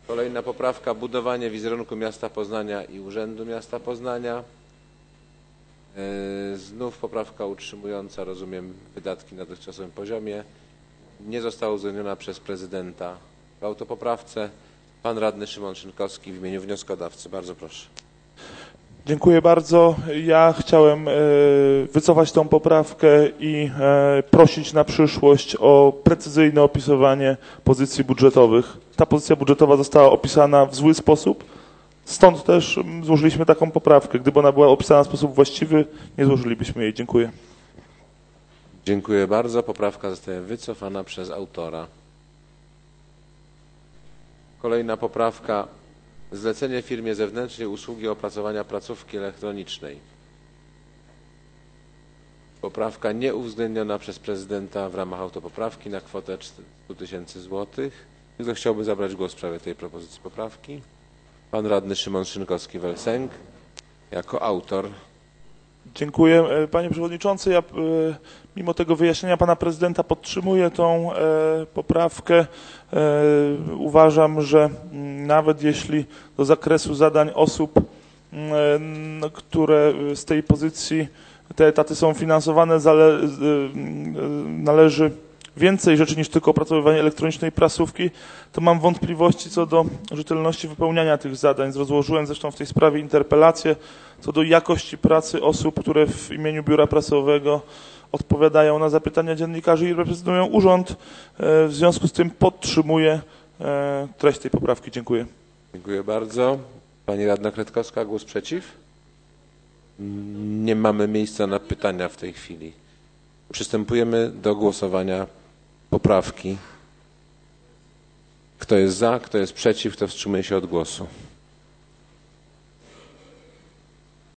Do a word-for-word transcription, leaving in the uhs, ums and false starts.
Kolejna poprawka, budowanie wizerunku miasta Poznania i Urzędu Miasta Poznania. Znów poprawka utrzymująca, rozumiem, wydatki na dotychczasowym poziomie. Nie została uwzględniona przez prezydenta w autopoprawce. Pan radny Szymon Szynkowski w imieniu wnioskodawcy. Bardzo proszę. Dziękuję bardzo. Ja chciałem wycofać tą poprawkę i prosić na przyszłość o precyzyjne opisywanie pozycji budżetowych. Ta pozycja budżetowa została opisana w zły sposób, stąd też złożyliśmy taką poprawkę. Gdyby ona była opisana w sposób właściwy, nie złożylibyśmy jej. Dziękuję. Dziękuję bardzo. Poprawka zostaje wycofana przez autora. Kolejna poprawka. Zlecenie firmie zewnętrznej usługi opracowania placówki elektronicznej. Poprawka nieuwzględniona przez prezydenta w ramach autopoprawki na kwotę stu tysięcy złotych. Kto chciałby zabrać głos w sprawie tej propozycji poprawki? Pan radny Szymon Szynkowski-Welsenk jako autor. Dziękuję. Panie Przewodniczący, ja mimo tego wyjaśnienia Pana Prezydenta podtrzymuję tą poprawkę. Uważam, że nawet jeśli do zakresu zadań osób, które z tej pozycji te etaty są finansowane, należy więcej rzeczy niż tylko opracowywanie elektronicznej prasówki, to mam wątpliwości co do rzetelności wypełniania tych zadań. Rozłożyłem zresztą w tej sprawie interpelację co do jakości pracy osób, które w imieniu biura prasowego odpowiadają na zapytania dziennikarzy i reprezentują urząd. W związku z tym podtrzymuję treść tej poprawki. Dziękuję. Dziękuję bardzo. Pani radna Kretkowska, głos przeciw? Nie mamy miejsca na pytania w tej chwili. Przystępujemy do głosowania poprawki. Kto jest za, kto jest przeciw, kto wstrzymuje się od głosu?